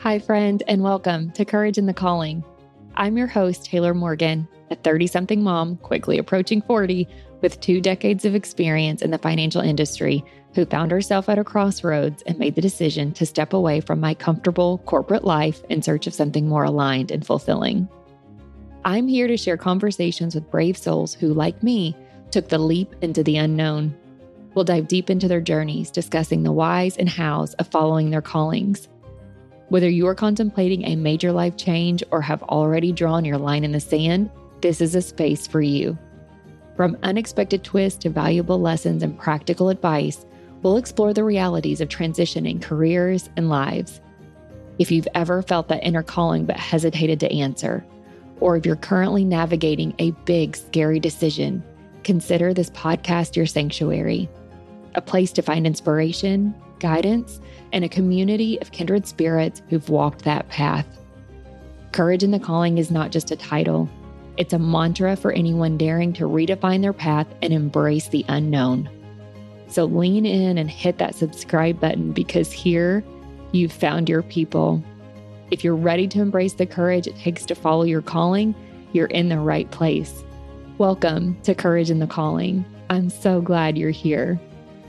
Hi, friend, and welcome to Courage in the Calling. I'm your host, Taylor Morgan, a 30-something mom, quickly approaching 40, with 2 decades of experience in the financial industry, who found herself at a crossroads and made the decision to step away from my comfortable corporate life in search of something more aligned and fulfilling. I'm here to share conversations with brave souls who, like me, took the leap into the unknown. We'll dive deep into their journeys, discussing the whys and hows of following their callings. Whether you are contemplating a major life change or have already drawn your line in the sand, this is a space for you. From unexpected twists to valuable lessons and practical advice, we'll explore the realities of transitioning careers and lives. If you've ever felt that inner calling but hesitated to answer, or if you're currently navigating a big, scary decision, consider this podcast your sanctuary, a place to find inspiration, guidance, and a community of kindred spirits who've walked that path. Courage in the Calling is not just a title. It's a mantra for anyone daring to redefine their path and embrace the unknown. So lean in and hit that subscribe button, because here you've found your people. If you're ready to embrace the courage it takes to follow your calling, you're in the right place. Welcome to Courage in the Calling. I'm so glad you're here.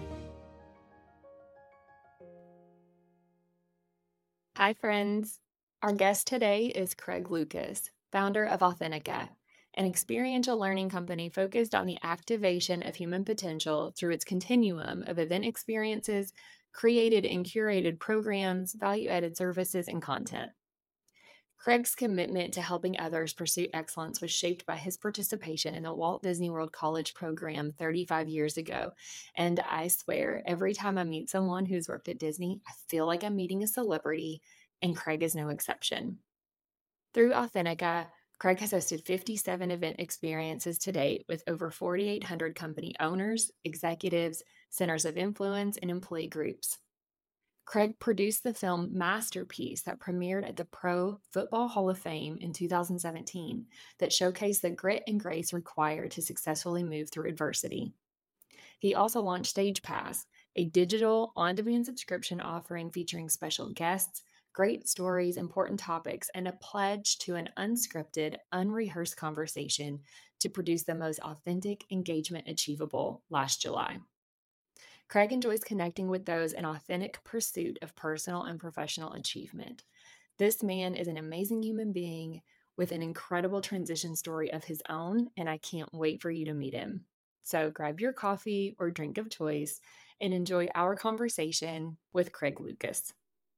Hi, friends. Our guest today is Craig Lucas, founder of Authentica, an experiential learning company focused on the activation of human potential through its continuum of event experiences, created and curated programs, value-added services, and content. Craig's commitment to helping others pursue excellence was shaped by his participation in the Walt Disney World College program 35 years ago. And I swear, every time I meet someone who's worked at Disney, I feel like I'm meeting a celebrity, and Craig is no exception. Through Authentica, Craig has hosted 57 event experiences to date with over 4,800 company owners, executives, centers of influence, and employee groups. Craig produced the film Masterpiece that premiered at the Pro Football Hall of Fame in 2017 that showcased the grit and grace required to successfully move through adversity. He also launched Stage Pass, a digital on-demand subscription offering featuring special guests, great stories, important topics, and a pledge to an unscripted, unrehearsed conversation to produce the most authentic engagement achievable last July. Craig enjoys connecting with those in authentic pursuit of personal and professional achievement. This man is an amazing human being with an incredible transition story of his own, and I can't wait for you to meet him. So grab your coffee or drink of choice and enjoy our conversation with Craig Lucas.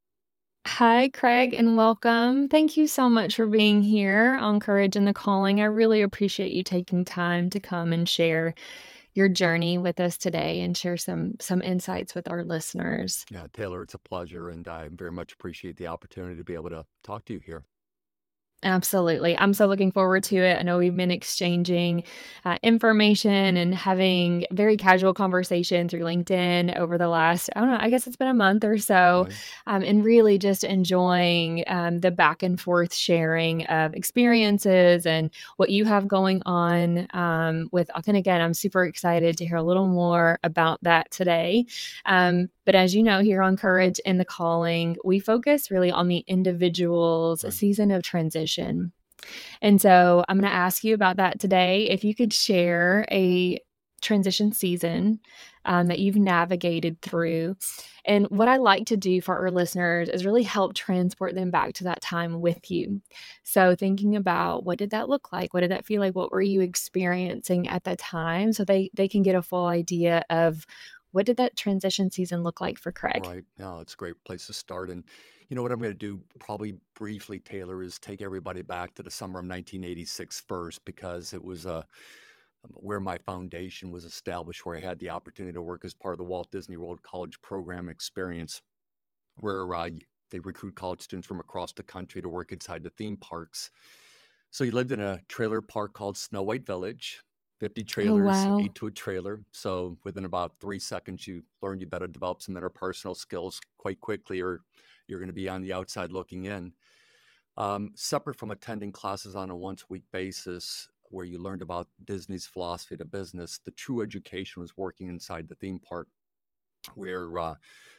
Hi, Craig, and welcome. Thank you so much for being here on Courage in the Calling. I really appreciate you taking time to come and share your journey with us today and share some insights with our listeners. Yeah, Taylor, it's a pleasure, and I very much appreciate the opportunity to be able to talk to you here. Absolutely. I'm so looking forward to it. I know we've been exchanging information and having very casual conversation through LinkedIn over the last, I don't know, I guess it's been a month or so, Okay. and really just enjoying the back and forth sharing of experiences and what you have going on with Authentica. And I'm super excited to hear a little more about that today. But as you know, here on Courage in the Calling, we focus really on the individual's Right. season of transition. And so I'm going to ask you about that today. If you could share a transition season that you've navigated through. And what I like to do for our listeners is really help transport them back to that time with you. So thinking about, what did that look like? What did that feel like? What were you experiencing at that time? So they can get a full idea of, what did that transition season look like for Craig? Right. No, it's a great place to start. And you know what I'm going to do probably briefly, Taylor, is take everybody back to the summer of 1986 first, because it was where my foundation was established, where I had the opportunity to work as part of the Walt Disney World College program experience, where they recruit college students from across the country to work inside the theme parks. So you lived in a trailer park called Snow White Village, 50 Oh, trailers, wow. 8 to a trailer. So within about 3 seconds, you learn you better develop some interpersonal skills quite quickly, or you're going to be on the outside looking in. Separate from attending classes on a once-a-week basis, where you learned about Disney's philosophy to business, the true education was working inside the theme park, where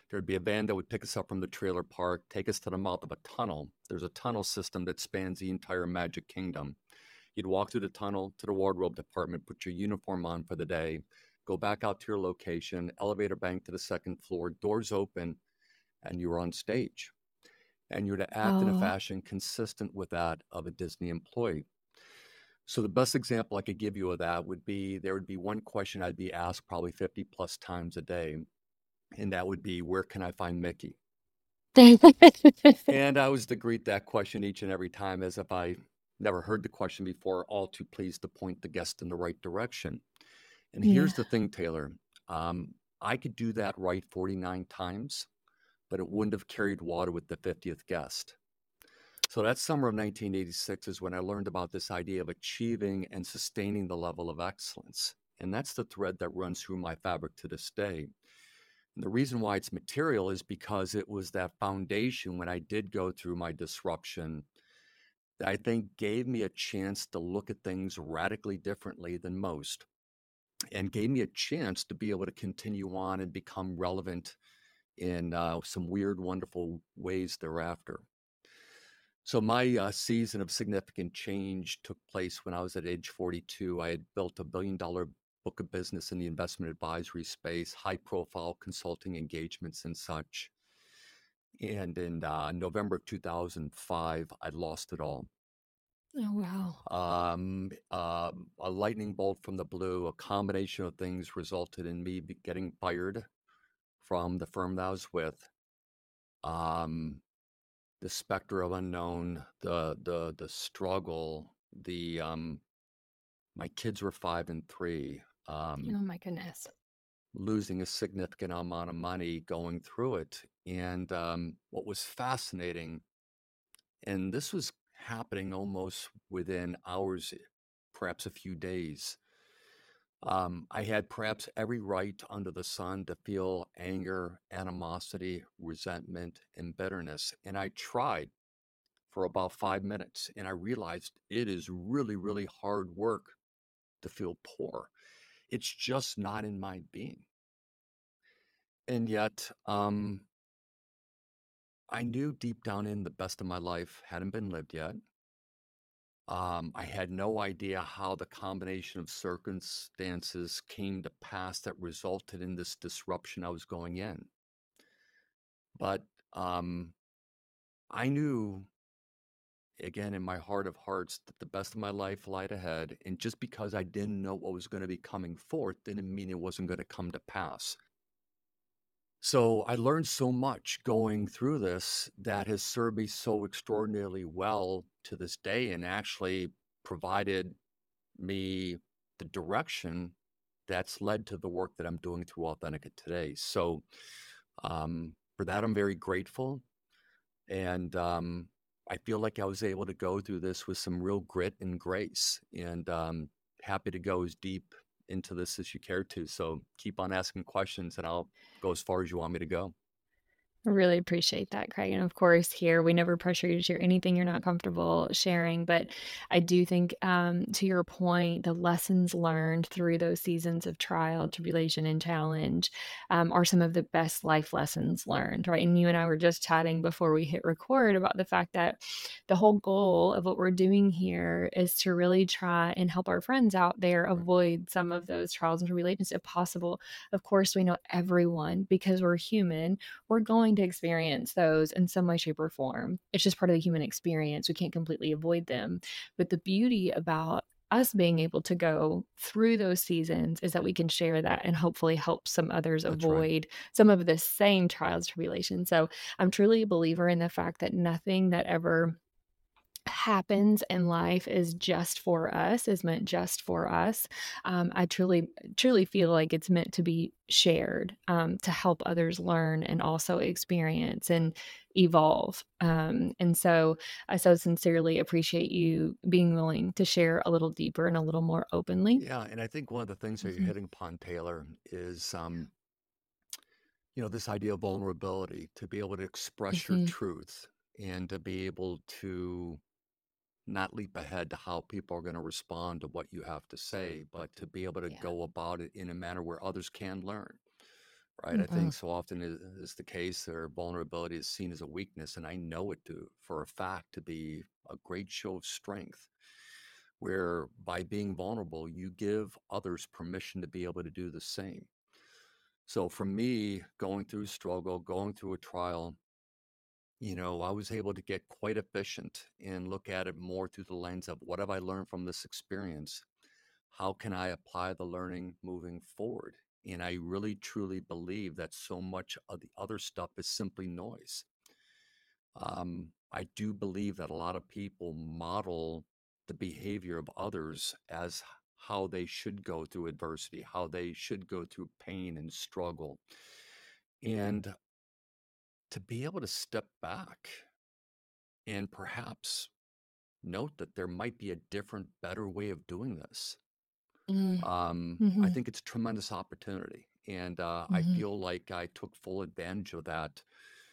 There'd be a van that would pick us up from the trailer park, take us to the mouth of a tunnel. There's a tunnel system that spans the entire Magic Kingdom. You'd walk through the tunnel to the wardrobe department, put your uniform on for the day, go back out to your location, elevator bank to the second floor, doors open, and you were on stage. And you're to act in a Oh, fashion consistent with that of a Disney employee. So the best example I could give you of that would be there would be one question I'd be asked probably 50 plus times a day, and that would be, where can I find Mickey? And I was to greet that question each and every time as if I never heard the question before, all too pleased to point the guest in the right direction. And yeah. here's the thing, Taylor. I could do that right 49 times, but it wouldn't have carried water with the 50th guest. So that summer of 1986 is when I learned about this idea of achieving and sustaining the level of excellence. And that's the thread that runs through my fabric to this day. And the reason why it's material is because it was that foundation when I did go through my disruption that I think gave me a chance to look at things radically differently than most and gave me a chance to be able to continue on and become relevant in some weird, wonderful ways thereafter. So my season of significant change took place when I was at age 42. I had built a $1 billion book of business in the investment advisory space, high profile consulting engagements and such. And in November of 2005, I lost it all. Oh, wow. A lightning bolt from the blue, a combination of things resulted in me getting fired from the firm that I was with. Um, the specter of unknown, the struggle, the my kids were 5 and 3, Oh my goodness. losing a significant amount of money going through it. And what was fascinating, and this was happening almost within hours, perhaps a few days. I had perhaps every right under the sun to feel anger, animosity, resentment, and bitterness. And I tried for about 5 minutes, and I realized it is really, really hard work to feel poor. It's just not in my being. And yet, I knew deep down in the best of my life hadn't been lived yet. I had no idea how the combination of circumstances came to pass that resulted in this disruption I was going in. But I knew, again, in my heart of hearts, that the best of my life lied ahead. And just because I didn't know what was going to be coming forth didn't mean it wasn't going to come to pass. So I learned so much going through this that has served me so extraordinarily well to this day and actually provided me the direction that's led to the work that I'm doing through Authentica today. So for that, I'm very grateful. And I feel like I was able to go through this with some real grit and grace, and happy to go as deep into this as you care to. So keep on asking questions, and I'll go as far as you want me to go. I really appreciate that, Craig. And of course, here we never pressure you to share anything you're not comfortable sharing. But I do think, to your point, the lessons learned through those seasons of trial, tribulation, and challenge are some of the best life lessons learned, right? And you and I were just chatting before we hit record about the fact that the whole goal of what we're doing here is to really try and help our friends out there Right. avoid some of those trials and tribulations if possible. Of course, we know everyone, because we're human, we're going to experience those in some way, shape, or form. It's just part of the human experience. We can't completely avoid them. But the beauty about us being able to go through those seasons is that we can share that and hopefully help some others That's right. avoid some of the same trials, tribulations. So I'm truly a believer in the fact that nothing that ever happens in life is just for us, is meant just for us. I truly feel like it's meant to be shared, to help others learn and also experience and evolve. And so I so sincerely appreciate you being willing to share a little deeper and a little more openly. Yeah, and I think one of the things that you're Mhm, hitting upon, Taylor, is this idea of vulnerability, to be able to express your mhm. truth and to be able to not leap ahead to how people are going to respond to what you have to say, but to be able to Yeah. go about it in a manner where others can learn, right? I Mhm. think so often is the case, their vulnerability is seen as a weakness, and I know it to for a fact to be a great show of strength, where by being vulnerable, you give others permission to be able to do the same. So for me, going through struggle, going through a trial, I was able to get quite efficient and look at it more through the lens of what have I learned from this experience? How can I apply the learning moving forward? And I really truly believe that so much of the other stuff is simply noise. I do believe that a lot of people model the behavior of others as how they should go through adversity, how they should go through pain and struggle. And to be able to step back and perhaps note that there might be a different, better way of doing this. Mm. I Mhm. think it's a tremendous opportunity. And I Mhm. feel like I took full advantage of that.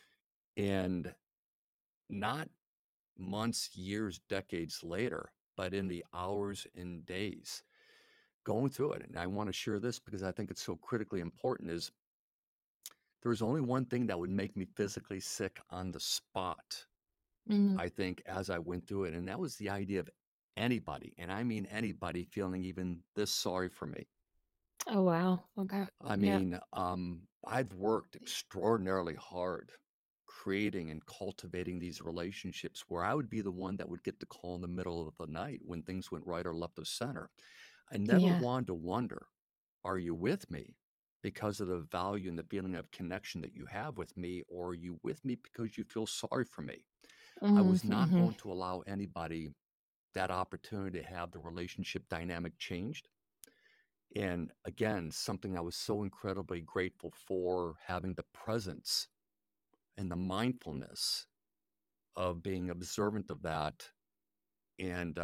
And not months, years, decades later, but in the hours and days going through it. And I want to share this because I think it's so critically important is there was only one thing that would make me physically sick on the spot, Mhm. I think, as I went through it. And that was the idea of anybody, and I mean anybody, feeling even this sorry for me. Oh, wow. Okay. I Yeah. mean, I've worked extraordinarily hard creating and cultivating these relationships where I would be the one that would get the call in the middle of the night when things went right or left of center. I never Yeah. wanted to wonder, are you with me because of the value and the feeling of connection that you have with me, or are you with me because you feel sorry for me? I Mhm. was not Mhm. going to allow anybody that opportunity to have the relationship dynamic changed. And again, something I was so incredibly grateful for, having the presence and the mindfulness of being observant of that, and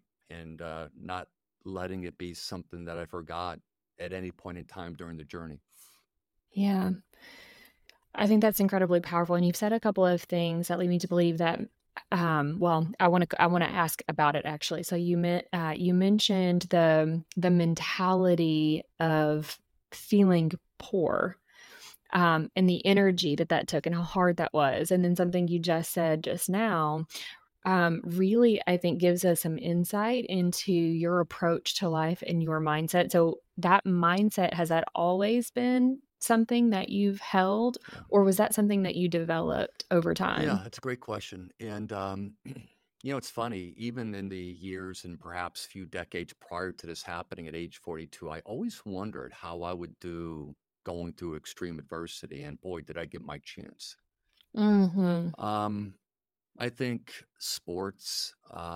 not letting it be something that I forgot at any point in time during the journey. Yeah. I think that's incredibly powerful, and you've said a couple of things that lead me to believe that, well, I wanna ask about it actually. So you mentioned the mentality of feeling poor, and the energy that that took and how hard that was, and then something you just said just now, really, I think gives us some insight into your approach to life and your mindset. So that mindset, has that always been something that you've held, Yeah. or was that something that you developed over Yeah, time? that's a great question. And, it's funny, even in the years and perhaps few decades prior to this happening at age 42, I always wondered how I would do going through extreme adversity. And boy, did I get my chance. Mhm. Um, I think sports,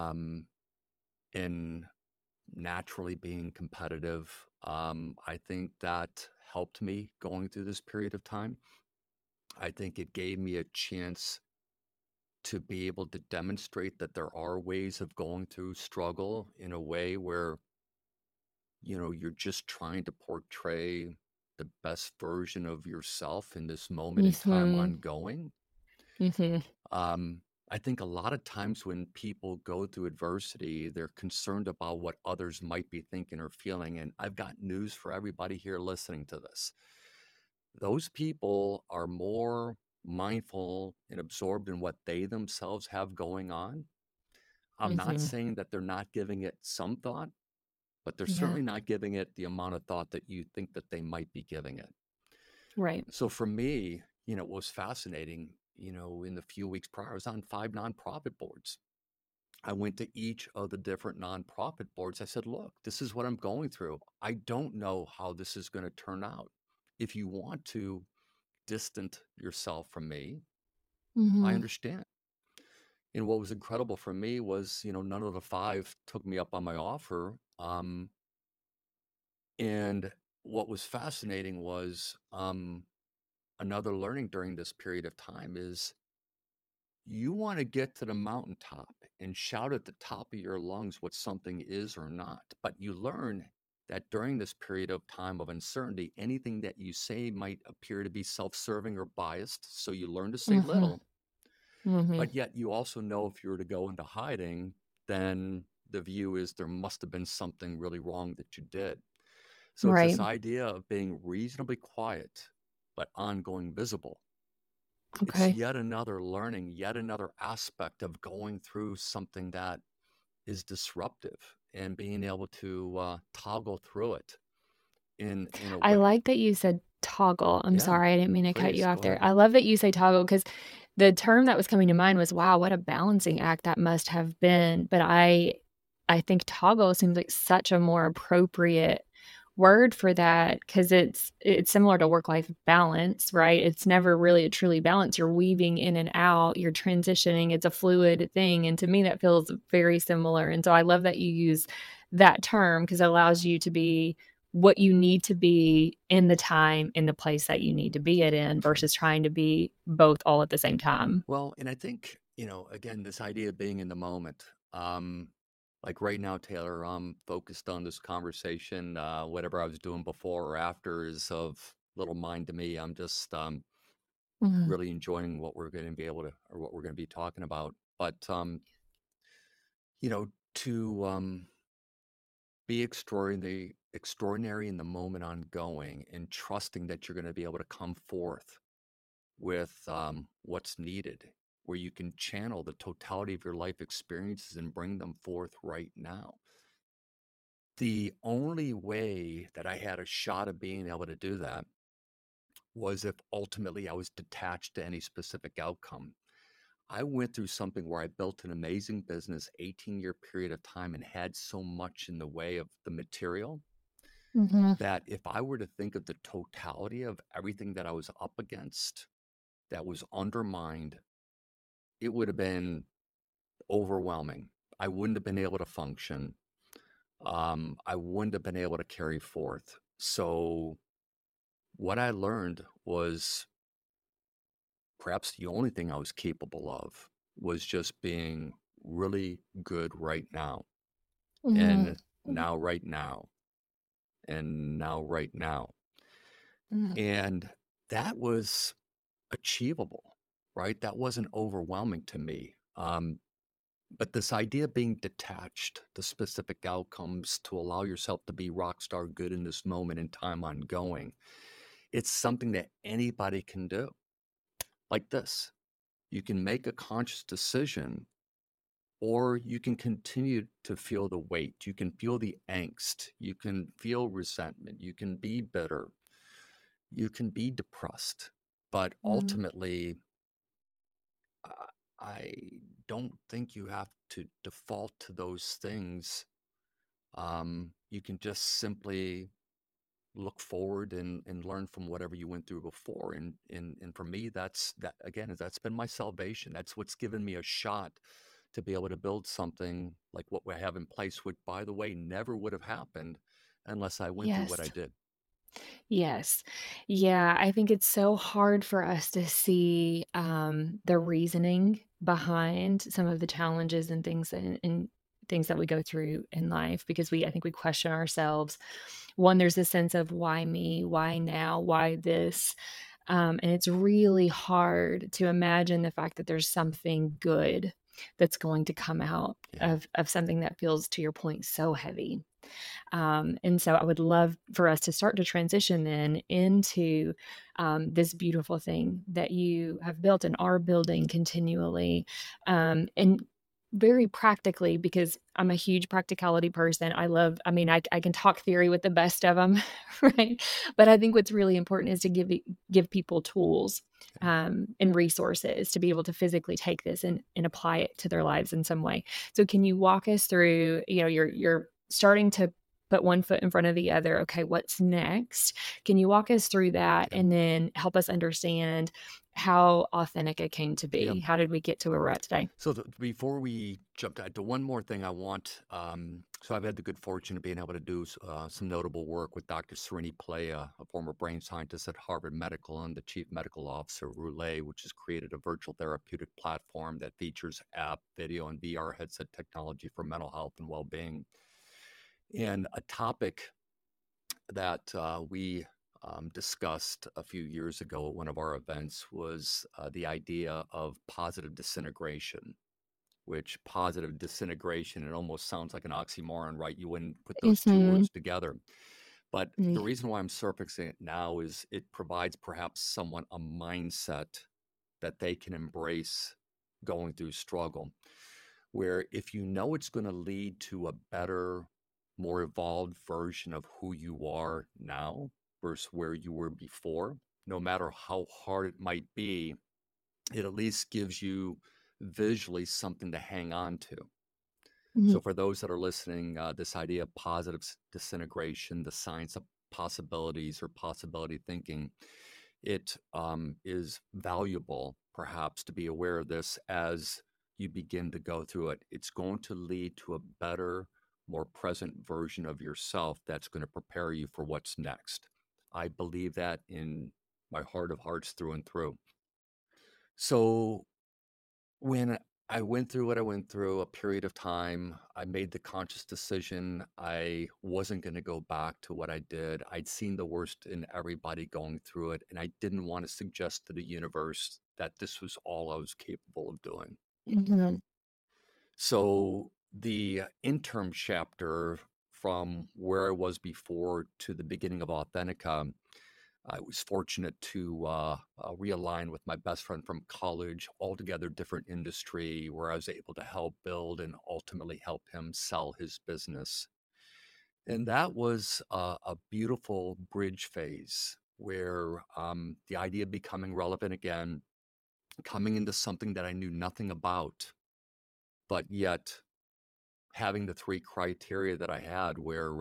and naturally being competitive, I think that helped me going through this period of time. I think it gave me a chance to be able to demonstrate that there are ways of going through struggle in a way where, you're just trying to portray the best version of yourself in this moment in time Mhm. ongoing. Mhm. I think a lot of times when people go through adversity, they're concerned about what others might be thinking or feeling. And I've got news for everybody here listening to this. Those people are more mindful and absorbed in what they themselves have going on. I'm not Mhm. saying that they're not giving it some thought, but they're Yeah. certainly not giving it the amount of thought that you think that they might be giving it. Right. So for me, it was fascinating. In the few weeks prior, I was on 5 nonprofit boards. I went to each of the different nonprofit boards. I said, look, this is what I'm going through. I don't know how this is going to turn out. If you want to distant yourself from me, I Mhm. understand. And what was incredible for me was, none of the five took me up on my offer. And what was fascinating was, another learning during this period of time is you want to get to the mountaintop and shout at the top of your lungs what something is or not. But you learn that during this period of time of uncertainty, anything that you say might appear to be self serving or biased. So you learn to say Mhm. little, Mhm. but yet you also know if you were to go into hiding, then the view is there must have been something really wrong that you did. So it's Right. this idea of being reasonably quiet but ongoing visible. It's Okay. yet another learning, yet another aspect of going through something that is disruptive and being able to toggle through it in a I way. like that you said toggle. I'm Yeah, sorry, I didn't mean to cut you please off go there. ahead. I love that you say toggle because the term that was coming to mind was, wow, what a balancing act that must have been. But I think toggle seems like such a more appropriate word for that because it's similar to work-life balance, right? It's never really a truly balance. You're weaving in and out, you're transitioning, it's a fluid thing. And to me, that feels very similar. And so I love that you use that term because it allows you to be what you need to be in the time, in the place that you need to be it in versus trying to be both all at the same time. Well, and I think, again, this idea of being in the moment. Like right now, Taylor, I'm focused on this conversation. Whatever I was doing before or after is of little mind to me. I'm just Mhm. really enjoying what we're going to be able to, or what we're going to be talking about. But, you know, to be extraordinary in the moment ongoing and trusting that you're going to be able to come forth with what's needed, where you can channel the totality of your life experiences and bring them forth right now. The only way that I had a shot of being able to do that was if ultimately I was detached to any specific outcome. I went through something where I built an amazing business, 18-year period of time, and had so much in the way of the material Mhm. that if I were to think of the totality of everything that I was up against that was undermined, it would have been overwhelming. I wouldn't have been able to function. I wouldn't have been able to carry forth. So, what I learned was perhaps the only thing I was capable of was just being really good right now, Mhm. and now, right now, and now, right now. Mhm. And that was achievable, right? That wasn't overwhelming to me. But this idea of being detached to specific outcomes to allow yourself to be rock star good in this moment in time ongoing, it's something that anybody can do. Like this, you can make a conscious decision, or you can continue to feel the weight. You can feel the angst. You can feel resentment. You can be bitter. You can be depressed. But Mhm. ultimately, uh, I don't think you have to default to those things. You can just simply look forward and learn from whatever you went through before. And for me, that again, that's been my salvation. That's what's given me a shot to be able to build something like what we have in place, which by the way, never would have happened unless I went through what I Yes. did. Yes. Yeah, I think it's so hard for us to see, the reasoning behind some of the challenges and things that we go through in life because I think we question ourselves. One, there's a sense of why me? Why now? Why this? And it's really hard to imagine the fact that there's something good that's going to come out Yeah. of something that feels, to your point, so heavy. And so I would love for us to start to transition then into this beautiful thing that you have built and are building continually. And very practically, because I'm a huge practicality person. I mean, I can talk theory with the best of them, right? But I think what's really important is to give people tools Okay. and resources to be able to physically take this and apply it to their lives in some way. So can you walk us through, you're starting to put one foot in front of the other. Okay, what's next? Can you walk us through that Yeah. and then help us understand how authentic it came to Yeah. be? How did we get to where we're at today? So before we jump to one more thing, I want. So I've had the good fortune of being able to do some notable work with Dr. Srini Playa, a former brain scientist at Harvard Medical and the chief medical officer of Roulet, which has created a virtual therapeutic platform that features app, video, and VR headset technology for mental health and well-being. And a topic that we discussed a few years ago at one of our events was the idea of positive disintegration, which positive disintegration, it almost sounds like an oxymoron, right? You wouldn't put those two Mhm. words together. But the Mm. reason why I'm surfacing it now is it provides perhaps someone a mindset that they can embrace going through struggle. Where if you know it's going to lead to a better, more evolved version of who you are now versus where you were before, no matter how hard it might be, it at least gives you visually something to hang on to. Mhm. So, for those that are listening, this idea of positive disintegration, the science of possibilities or possibility thinking, it is valuable perhaps to be aware of this as you begin to go through it. It's going to lead to a better, more present version of yourself that's going to prepare you for what's next. I believe that in my heart of hearts through and through. So, when I went through what I went through a period of time, I made the conscious decision I wasn't going to go back to what I did. I'd seen the worst in everybody going through it, and I didn't want to suggest to the universe that this was all I was capable of doing. Mhm. So the interim chapter from where I was before to the beginning of Authentica, I was fortunate to realign with my best friend from college, altogether different industry, where I was able to help build and ultimately help him sell his business. And that was a beautiful bridge phase where the idea of becoming relevant again, coming into something that I knew nothing about, but yet having the three criteria that I had where,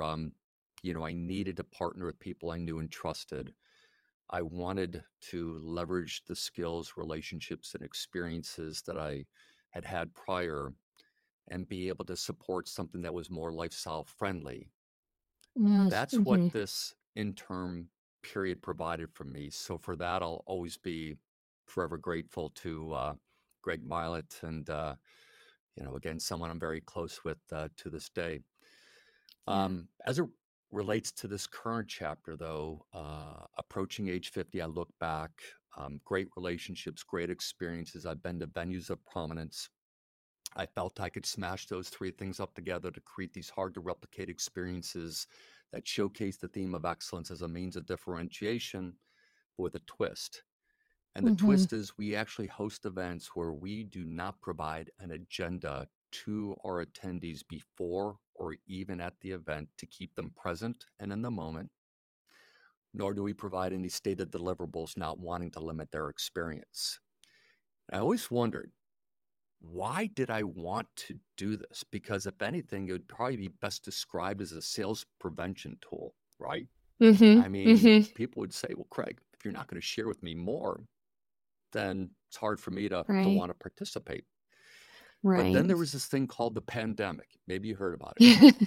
I needed to partner with people I knew and trusted. I wanted to leverage the skills, relationships, and experiences that I had had prior and be able to support something that was more lifestyle friendly. Yes. That's what Mhm. this interim period provided for me. So for that, I'll always be forever grateful to Greg Milet and, again, someone I'm very close with to this day. Yeah. As it relates to this current chapter, though, approaching age 50, I look back, great relationships, great experiences. I've been to venues of prominence. I felt I could smash those three things up together to create these hard to replicate experiences that showcase the theme of excellence as a means of differentiation with a twist. And the Mhm. twist is we actually host events where we do not provide an agenda to our attendees before or even at the event to keep them present and in the moment, nor do we provide any stated deliverables not wanting to limit their experience. I always wondered, why did I want to do this? Because if anything, it would probably be best described as a sales prevention tool, right? Mhm. I mean, Mhm. people would say, well, Craig, if you're not going to share with me more, then it's hard for me to Right. want to participate. But then Right. there was this thing called the pandemic. Maybe you heard about it.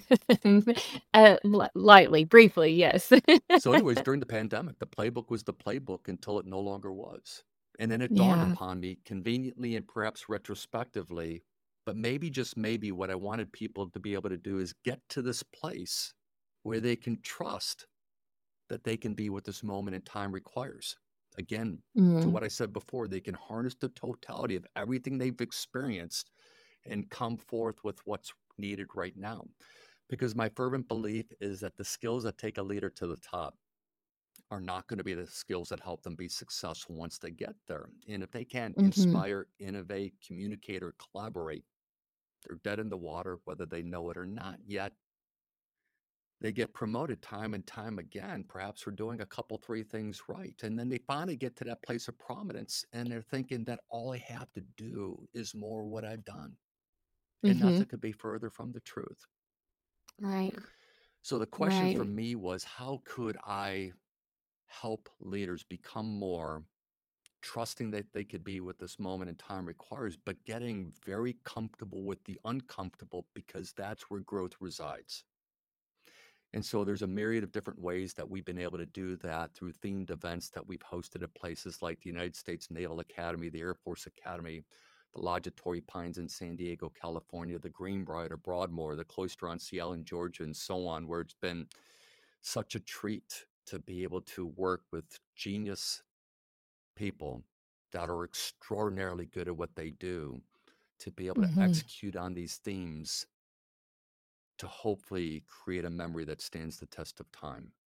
Lightly, briefly, yes. So, anyways, during the pandemic, the playbook was the playbook until it no longer was. And then it dawned Yeah. upon me conveniently and perhaps retrospectively, but maybe just maybe what I wanted people to be able to do is get to this place where they can trust that they can be what this moment in time requires. Again, to Mm. what I said before, they can harness the totality of everything they've experienced and come forth with what's needed right now. Because my fervent belief is that the skills that take a leader to the top are not going to be the skills that help them be successful once they get there. And if they can't Mhm. inspire, innovate, communicate, or collaborate, they're dead in the water, whether they know it or not. Yet they get promoted time and time again, perhaps for doing a couple, three things right. And then they finally get to that place of prominence and they're thinking that all I have to do is more what I've done. And Mhm. nothing could be further from the truth. Right. So the question for Right. me was how could I help leaders become more trusting that they could be what this moment in time requires, but getting very comfortable with the uncomfortable because that's where growth resides. And so there's a myriad of different ways that we've been able to do that through themed events that we've hosted at places like the United States Naval Academy, the Air Force Academy, the Lodge at Torrey Pines in San Diego, California, the Greenbrier or Broadmoor, the Cloister on Sea Island, Georgia, and so on, where it's been such a treat to be able to work with genius people that are extraordinarily good at what they do, to be able to Mhm. execute on these themes to hopefully create a memory that stands the test of time.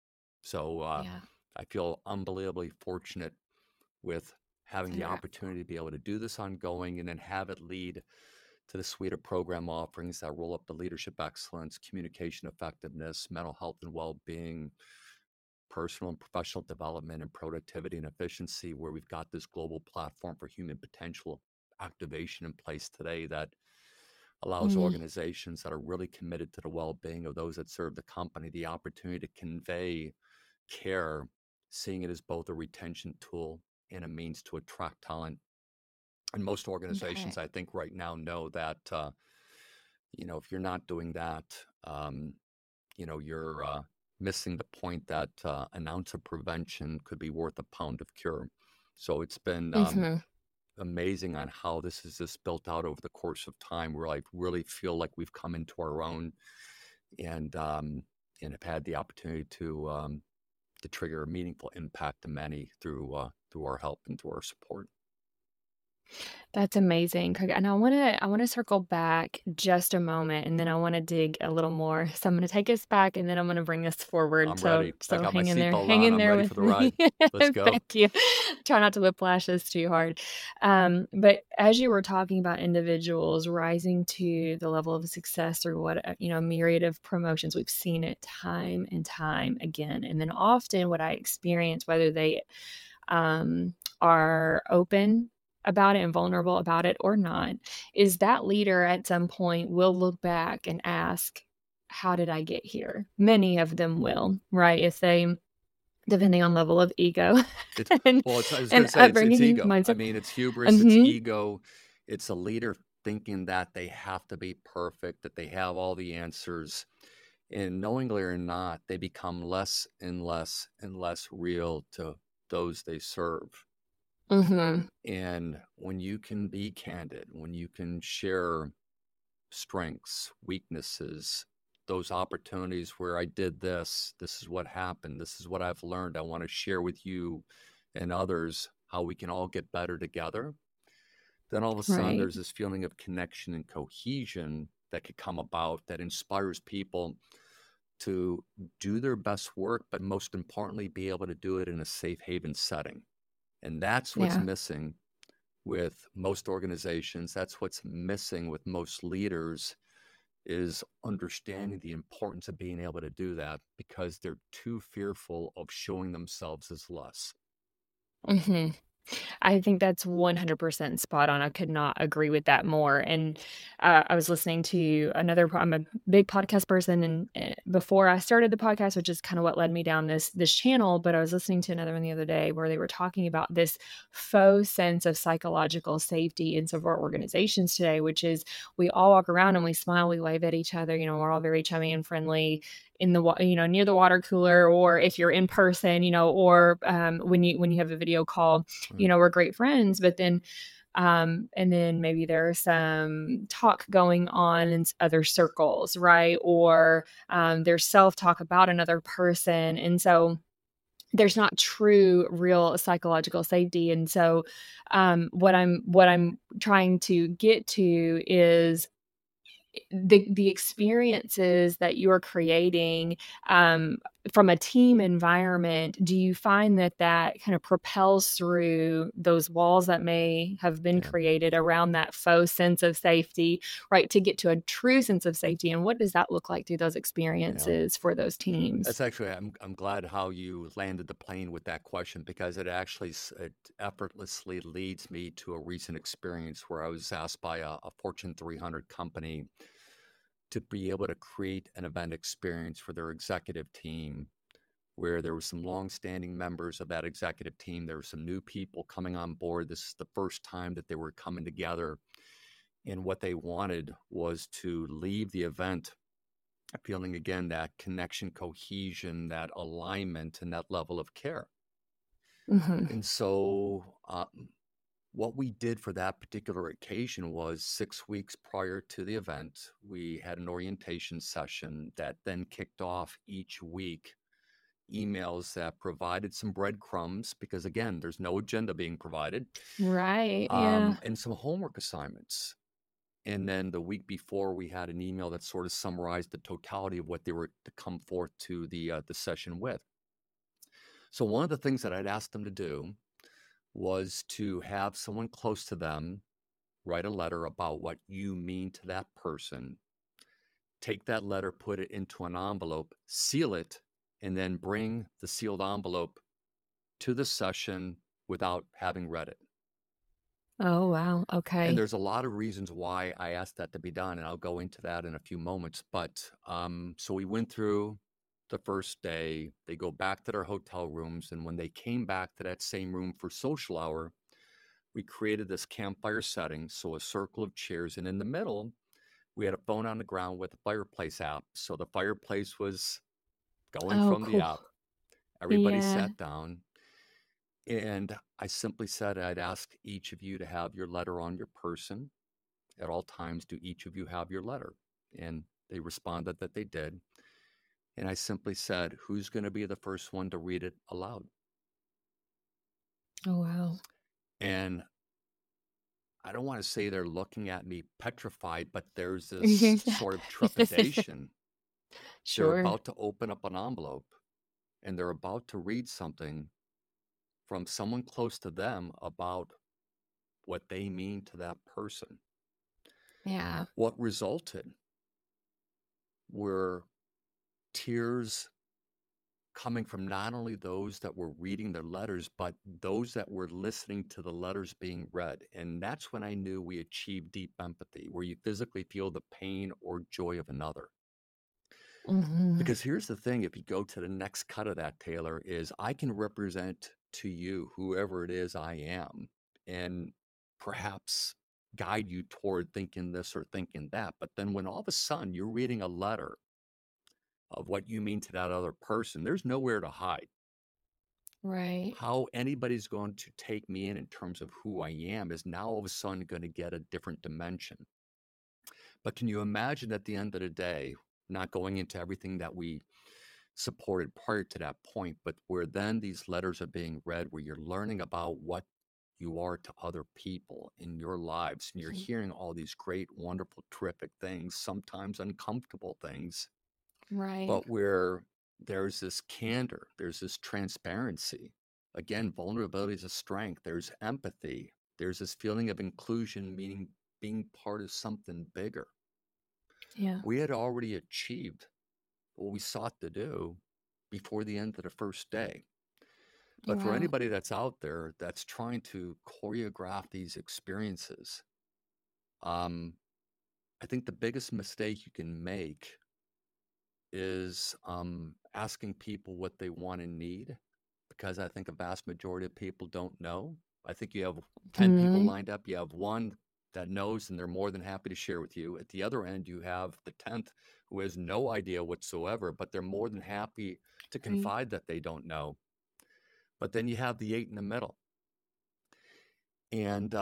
So Yeah. I feel unbelievably fortunate with having It's the impactful. opportunity to be able to do this ongoing and then have it lead to the suite of program offerings that roll up the leadership excellence, communication effectiveness, mental health and well-being, personal and professional development, and productivity and efficiency, where we've got this global platform for human potential activation in place today that allows Mm, organizations that are really committed to the well-being of those that serve the company the opportunity to convey care, seeing it as both a retention tool and a means to attract talent. And most organizations, okay. I think, right now know that, if you're not doing that, you're missing the point that an ounce of prevention could be worth a pound of cure. So it's been Hmm. amazing on how this is just built out over the course of time, where I really feel like we've come into our own and have had the opportunity to trigger a meaningful impact to many through our help and through our support. That's amazing, Craig, and I wanna circle back just a moment, and then I wanna dig a little more. So I'm gonna take us back, and then I'm gonna bring us forward. I'm So ready. I so got my hang in there, seatbelt hang on. in I'm there ready for with the me. ride. Let's go. Thank you. Try not to whiplash us too hard. But as you were talking about individuals rising to the level of success through what, a myriad of promotions, we've seen it time and time again. And then often what I experience, whether they are open about it and vulnerable about it or not, is that leader at some point will look back and ask, how did I get here? Many of them will, right? If they, depending on level of ego It's and, well, I was gonna and say it's upbringing, ego. I mindset. mean, it's hubris, it's Hmm. ego, it's a leader thinking that they have to be perfect, that they have all the answers. And knowingly or not, they become less and less and less real to those they serve. Hmm. And when you can be candid, when you can share strengths, weaknesses, those opportunities where I did this, this is what happened, this is what I've learned. I want to share with you and others how we can all get better together. Then all of a sudden, Right. there's this feeling of connection and cohesion that could come about that inspires people to do their best work, but most importantly, be able to do it in a safe haven setting. And that's what's Yeah. missing with most organizations. That's what's missing with most leaders is understanding the importance of being able to do that because they're too fearful of showing themselves as less. Hmm. I think that's 100% spot on. I could not agree with that more. And I was listening to I'm a big podcast person, and before I started the podcast, which is kind of what led me down this channel. But I was listening to another one the other day where they were talking about this faux sense of psychological safety in some of our organizations today, which is we all walk around and we smile, we wave at each other. We're all very chummy and friendly in the near the water cooler, or if you're in person, or when you have a video call, Right. we're great friends. But then and then maybe there's some talk going on in other circles, right? Or there's self-talk about another person. And so there's not true real psychological safety. And so what I'm trying to get to is the experiences that you're creating, um, from a team environment. Do you find that that kind of propels through those walls that may have been Yeah. created around that faux sense of safety, right, to get to a true sense of safety? And what does that look like through those Yeah. experiences for those teams? That's actually, I'm glad how you landed the plane with that question because it actually it effortlessly leads me to a recent experience where I was asked by a Fortune 300 company to be able to create an event experience for their executive team where there were some long-standing members of that executive team. There were some new people coming on board. This is the first time that they were coming together. And what they wanted was to leave the event feeling again that connection, cohesion, that alignment, and that level of care. Mhm. And so, what we did for that particular occasion was 6 weeks prior to the event, we had an orientation session that then kicked off each week emails that provided some breadcrumbs because, again, there's no agenda being provided, Right, yeah. and some homework assignments. And then the week before, we had an email that sort of summarized the totality of what they were to come forth to the session with. So one of the things that I'd asked them to do was to have someone close to them write a letter about what you mean to that person. Take that letter, put it into an envelope, seal it, and then bring the sealed envelope to the session without having read it. Oh, wow. And Okay. there's a lot of reasons why I asked that to be done, and I'll go into that in a few moments. But so we went through the first day. They go back to their hotel rooms, and when they came back to that same room for social hour, we created this campfire setting. So a circle of chairs, and in the middle, we had a phone on the ground with a fireplace app. So the fireplace was going Oh, from the cool. app. Everybody Yeah. sat down, and I simply said I'd ask each of you to have your letter on your person at all times. Do each of you have your letter? And they responded that they did. And I simply said, who's going to be the first one to read it aloud? Oh, wow. And I don't want to say they're looking at me petrified, but there's this Yeah. sort of trepidation. They're Sure. about to open up an envelope and they're about to read something from someone close to them about what they mean to that person. Yeah. What resulted were tears coming from not only those that were reading their letters, but those that were listening to the letters being read. And that's when I knew we achieved deep empathy, where you physically feel the pain or joy of another. Mhm. Because here's the thing, if you go to the next cut of that, Taylor, is I can represent to you whoever it is I am and perhaps guide you toward thinking this or thinking that. But then when all of a sudden you're reading a letter of what you mean to that other person, there's nowhere to hide. Right. How anybody's going to take me in terms of who I am is now all of a sudden going to get a different dimension. But can you imagine at the end of the day, not going into everything that we supported prior to that point, but where then these letters are being read, where you're learning about what you are to other people in your lives, and you're Mhm. hearing all these great, wonderful, terrific things, sometimes uncomfortable things, Right. but where there's this candor, there's this transparency. Again, vulnerability is a strength. There's empathy. There's this feeling of inclusion, meaning being part of something bigger. Yeah. We had already achieved what we sought to do before the end of the first day. But for Wow. anybody that's out there that's trying to choreograph these experiences, um, I think the biggest mistake you can make is asking people what they want and need, because I think a vast majority of people don't know. I think you have 10 people Mhm. lined up, you have one that knows and they're more than happy to share with you. At the other end, you have the 10th who has no idea whatsoever, but they're more than happy to Right. confide that they don't know. But then you have the eight in the middle. And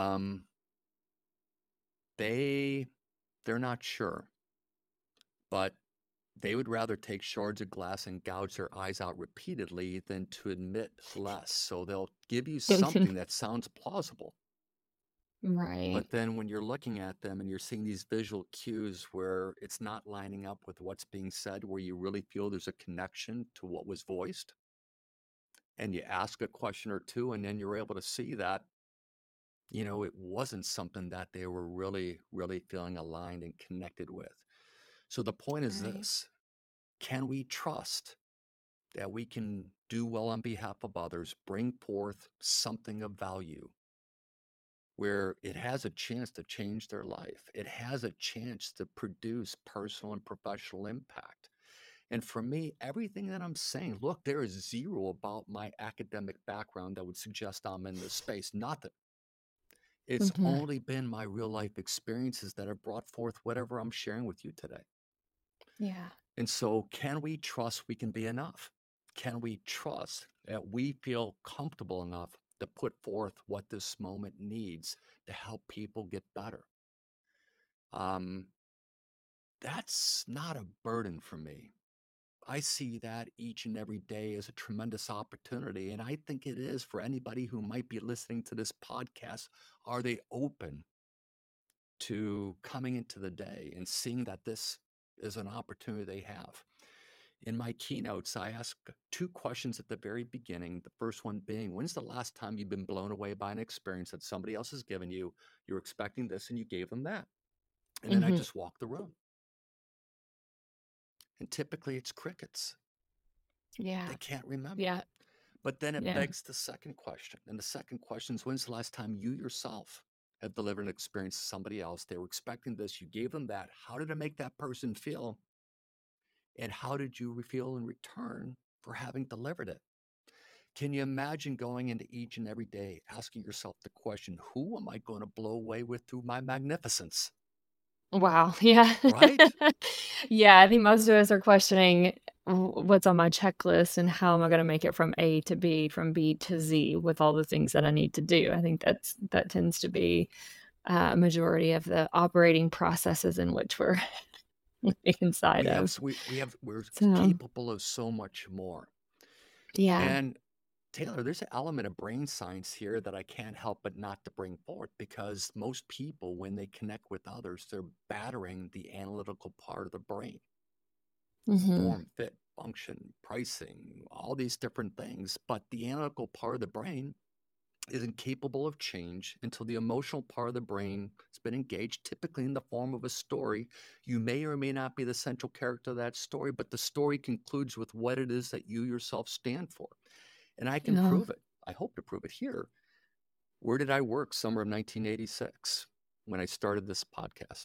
they they're not sure, but they would rather take shards of glass and gouge their eyes out repeatedly than to admit less. So they'll give you something that sounds plausible. Right. But then when you're looking at them and you're seeing these visual cues where it's not lining up with what's being said, where you really feel there's a connection to what was voiced, and you ask a question or two, and then you're able to see that, it wasn't something that they were really, really feeling aligned and connected with. So the point is Right. this: can we trust that we can do well on behalf of others, bring forth something of value where it has a chance to change their life? It has a chance to produce personal and professional impact. And for me, everything that I'm saying, look, there is zero about my academic background that would suggest I'm in this space. Nothing. It's Mhm. only been my real life experiences that have brought forth whatever I'm sharing with you today. Yeah. And so, can we trust we can be enough? Can we trust that we feel comfortable enough to put forth what this moment needs to help people get better? Um, that's not a burden for me. I see that each and every day as a tremendous opportunity. And I think it is for anybody who might be listening to this podcast. Are they open to coming into the day and seeing that this is an opportunity they have? In my keynotes, I ask two questions at the very beginning. The first one being, when's the last time you've been blown away by an experience that somebody else has given you? You're expecting this and you gave them that. And then I Hmm. just walk the room. And typically it's crickets. Yeah. They can't remember. Yeah. But then it Yeah. begs the second question. And the second question is, when's the last time you yourself have delivered an experience to somebody else? They were expecting this, you gave them that. How did it make that person feel? And how did you feel in return for having delivered it? Can you imagine going into each and every day asking yourself the question, who am I going to blow away with through my magnificence? Wow. Yeah. Right? Yeah. I think most of us are questioning what's on my checklist and how am I going to make it from A to B, from B to Z with all the things that I need to do. I think that tends to be a majority of the operating processes in which we're inside of. We're So, capable of so much more. yeah. And Taylor, there's an element of brain science here that I can't help but not to bring forth because most people, when they connect with others, they're battering the analytical part of the brain, Hmm. form, fit, function, pricing, all these different things. But the analytical part of the brain is incapable of change until the emotional part of the brain has been engaged, typically in the form of a story. You may or may not be the central character of that story, but the story concludes with what it is that you yourself stand for. And I can Yeah. prove it. I hope to prove it here. Where did I work summer of 1986 when I started this podcast?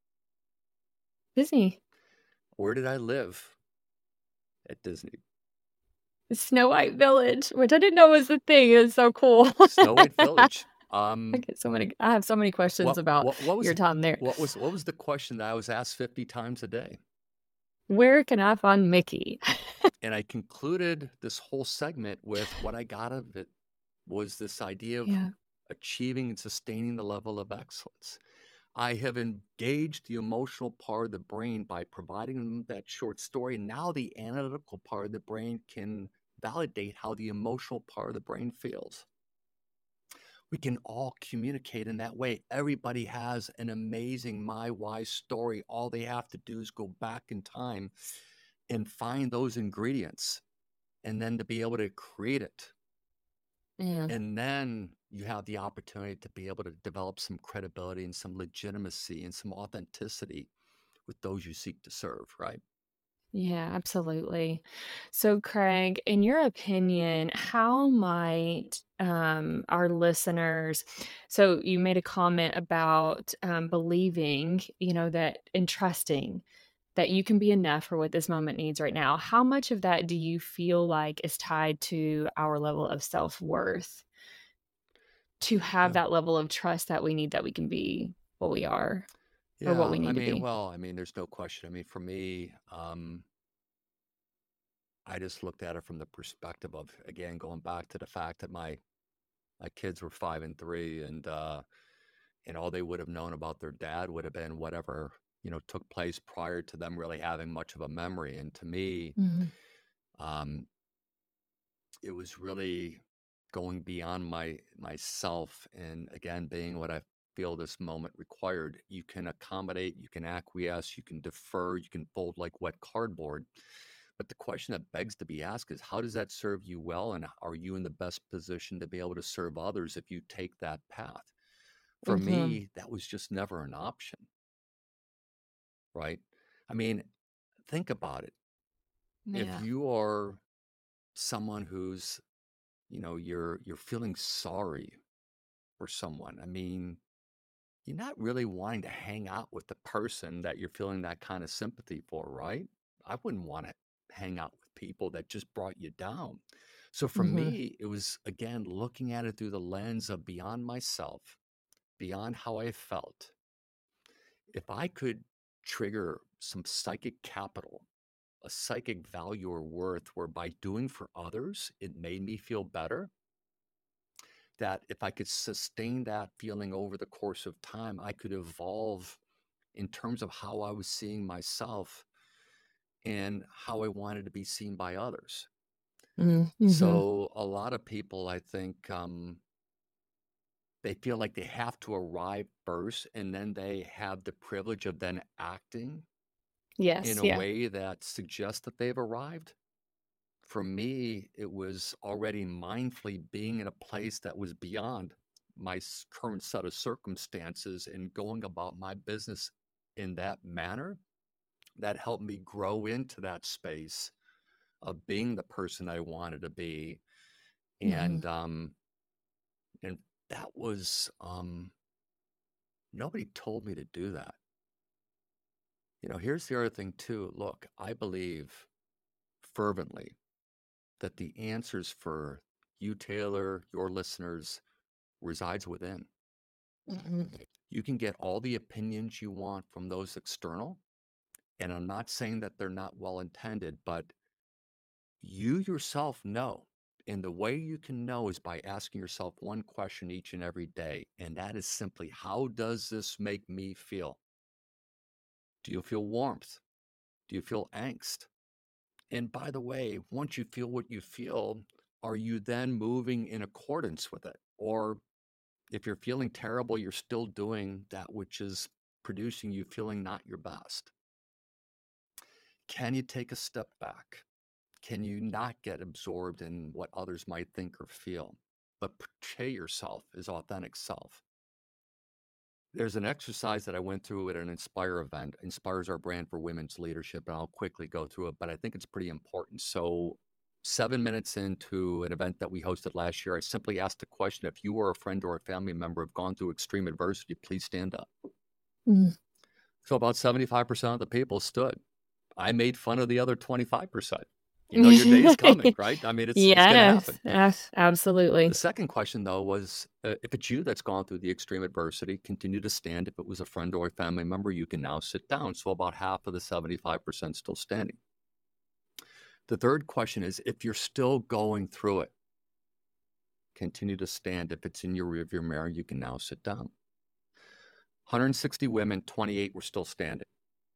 Busy. Where did I live at Disney? Snow White Village, which I didn't know was a thing. It's so cool. Snow White Village. I have so many questions about What was your time there. what was the question that I was asked 50 times a day? Where can I find Mickey? And I concluded this whole segment with what I got of it was this idea of Yeah. achieving and sustaining the level of excellence. I have engaged the emotional part of the brain by providing them that short story. Now the analytical part of the brain can validate how the emotional part of the brain feels. We can all communicate in that way. Everybody has an amazing my why story. All they have to do is go back in time and find those ingredients and then to be able to create it. Yeah. And then you have the opportunity to be able to develop some credibility and some legitimacy and some authenticity with those you seek to serve, right? Yeah, absolutely. So, Craig, in your opinion, how might our listeners? So, you made a comment about believing, that and trusting that you can be enough for what this moment needs right now. How much of that do you feel like is tied to our level of self worth to have Yeah. that level of trust that we need that we can be what we are or what Yeah. we need to be? There's no question. I mean, for me, I just looked at it from the perspective of, again, going back to the fact that my kids were 5 and 3, and all they would have known about their dad would have been whatever, took place prior to them really having much of a memory. And to me, Mhm. um, it was really going beyond myself and again being what I feel this moment required. You can accommodate, you can acquiesce, you can defer, you can fold like wet cardboard. But the question that begs to be asked is how does that serve you well? And are you in the best position to be able to serve others if you take that path? For Mhm. me, that was just never an option, right? I mean, think about it. If Yeah. you are someone who's, you're feeling sorry for someone, I mean, you're not really wanting to hang out with the person that you're feeling that kind of sympathy for, right? I wouldn't want to hang out with people that just brought you down. So for Mhm. me, it was again looking at it through the lens of beyond myself, beyond how I felt. If I could trigger some psychic capital, a psychic value or worth where by doing for others, it made me feel better, that if I could sustain that feeling over the course of time, I could evolve in terms of how I was seeing myself and how I wanted to be seen by others. Mm, mhm. So a lot of people, I think, they feel like they have to arrive first and then they have the privilege of then acting. Yes. in a Yeah. way that suggests that they've arrived. For me, it was already mindfully being in a place that was beyond my current set of circumstances and going about my business in that manner that helped me grow into that space of being the person I wanted to be. Hmm. And and that was nobody told me to do that. Here's the other thing too. Look, I believe fervently that the answers for you, Taylor, your listeners, resides within. Hmm. You can get all the opinions you want from those external, and I'm not saying that they're not well intended, but you yourself know. And the way you can know is by asking yourself one question each and every day, and that is simply, how does this make me feel? Do you feel warmth? Do you feel angst? And by the way, once you feel what you feel, are you then moving in accordance with it? Or if you're feeling terrible, you're still doing that which is producing you feeling not your best. Can you take a step back? Can you not get absorbed in what others might think or feel, but portray yourself as authentic self? There's an exercise that I went through at an Inspire event. Inspire's our brand for women's leadership, and I'll quickly go through it, but I think it's pretty important. So, 7 minutes into an event that we hosted last year, I simply asked the question, if you or a friend or a family member have gone through extreme adversity, please stand up. Hmm. So, about 75% of the people stood. I made fun of the other 25%. Your day's coming, right? I mean, it's going to Yes, happen. yes, absolutely. The second question, though, was if it's you that's gone through the extreme adversity, continue to stand. If it was a friend or a family member, you can now sit down. So about half of the 75% still standing. The third question is, if you're still going through it, continue to stand. If it's in your rearview mirror, you can now sit down. 160 women, 28 were still standing.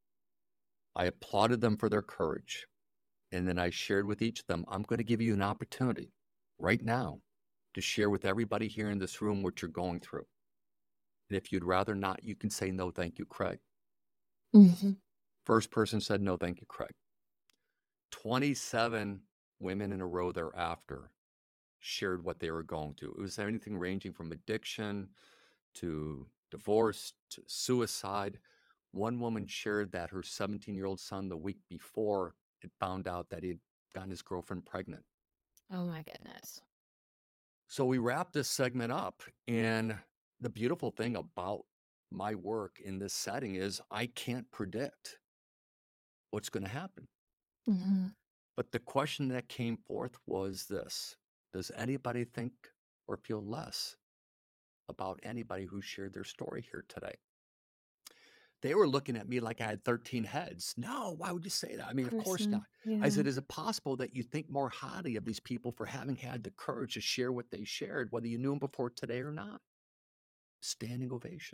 I applauded them for their courage. And then I shared with each of them, I'm going to give you an opportunity right now to share with everybody here in this room what you're going through. And if you'd rather not, you can say, no, thank you, Craig. Hmm. First person said, no, thank you, Craig. 27 women in a row thereafter shared what they were going through. It was anything ranging from addiction to divorce to suicide. One woman shared that her 17-year-old son the week before had found out that he'd gotten his girlfriend pregnant. Oh my goodness. So we wrap this segment up. And the beautiful thing about my work in this setting is I can't predict what's going to happen. Hmm. But the question that came forth was this: does anybody think or feel less about anybody who shared their story here today? They were looking at me like I had 13 heads. No, why would you say that? I mean, of course Person. not. I Yeah. said, is it possible that you think more highly of these people for having had the courage to share what they shared, whether you knew them before today or not? Standing ovation.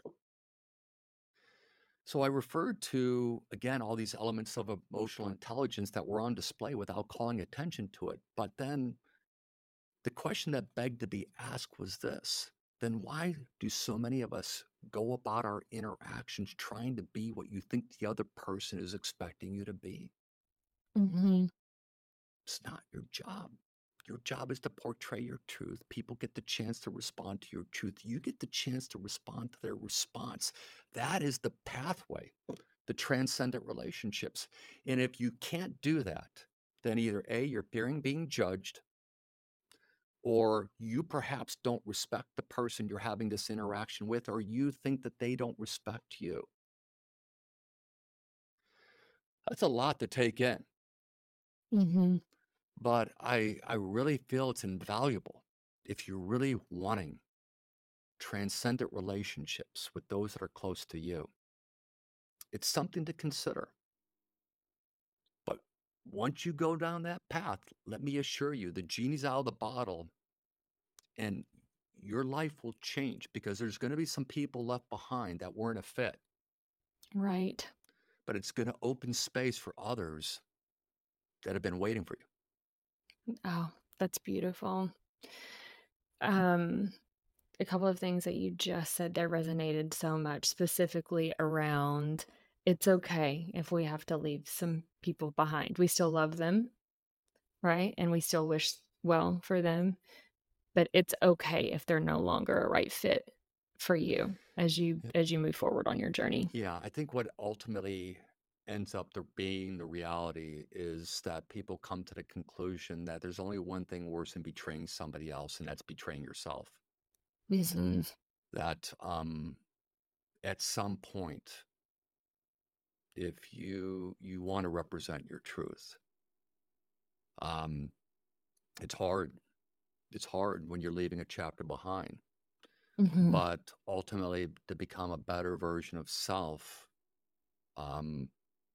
So I referred to, again, all these elements of emotional intelligence that were on display without calling attention to it. But then the question that begged to be asked was this: then why do so many of us go about our interactions trying to be what you think the other person is expecting you to be? Hmm. It's not your job. Your job is to portray your truth. People get the chance to respond to your truth. You get the chance to respond to their response. That is the pathway, the transcendent relationships. And if you can't do that, then either A, you're fearing being judged, or you perhaps don't respect the person you're having this interaction with, or you think that they don't respect you. That's a lot to take in, Hmm. but I really feel it's invaluable if you're really wanting transcendent relationships with those that are close to you. It's something to consider. But once you go down that path, let me assure you, the genie's out of the bottle and your life will change, because there's going to be some people left behind that weren't a fit, Right. but it's going to open space for others that have been waiting for you. Oh, that's beautiful. Um, a couple of things that you just said there resonated so much, specifically around it's okay if we have to leave some people behind. We still love them, right? And we still wish well for them, but it's okay if they're no longer a right fit for you Yeah. as you move forward on your journey. Yeah, I think what ultimately ends up there being the reality is that people come to the conclusion that there's only one thing worse than betraying somebody else, and that's betraying yourself. Mhm. That at some point, if you want to represent your truth, um, it's hard. It's hard when you're leaving a chapter behind. Mhm. But ultimately, to become a better version of self, um,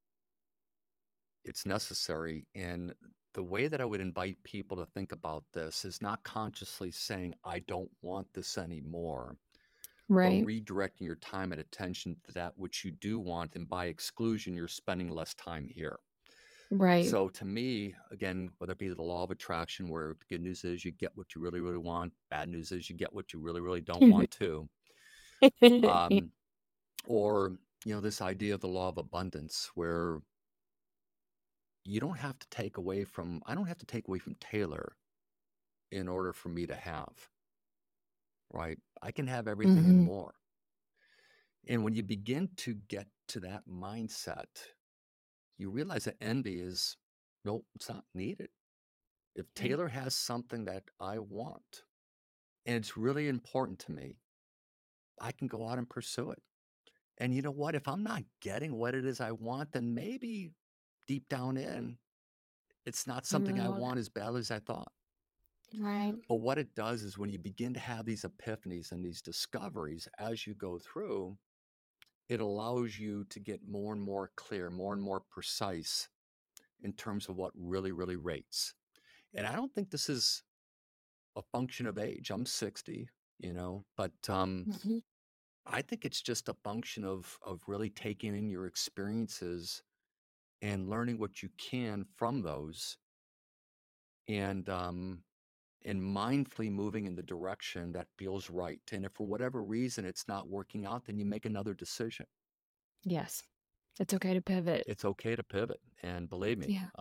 it's necessary. And the way that I would invite people to think about this is not consciously saying, I don't want this anymore, but Right. redirecting your time and attention to that which you do want. And by exclusion, you're spending less time here. Right. So to me, again, whether it be the law of attraction, where the good news is you get what you really, really want, bad news is you get what you really, really don't want to. Um, or, this idea of the law of abundance, where you don't have to take away from, I don't have to take away from Taylor in order for me to have, right? I can have everything and Mhm. more. And when you begin to get to that mindset, you realize that envy is, nope, it's not needed. If Right. Taylor has something that I want and it's really important to me, I can go out and pursue it. And you know what? If I'm not getting what it is I want, then maybe deep down in, it's not You something really I want it. want as badly as I thought. Right. But what it does is when you begin to have these epiphanies and these discoveries as you go through, it allows you to get more and more clear, more and more precise in terms of what really, really rates. And I don't think this is a function of age. I'm 60, but Mhm. I think it's just a function of really taking in your experiences and learning what you can from those, and and mindfully moving in the direction that feels right. And if for whatever reason it's not working out, then you make another decision. Yes. It's okay to pivot. It's okay to pivot. And believe me, Yeah.